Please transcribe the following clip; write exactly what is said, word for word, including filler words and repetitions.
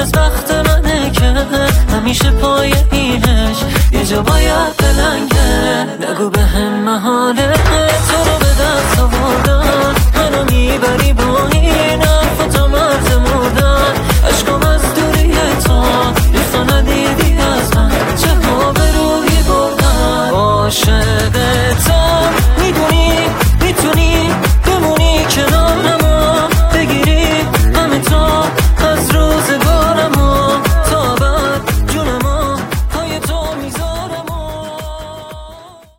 از وقت منه که همیشه پای اینش یه جا باید بلنگه. نگو به هم محاله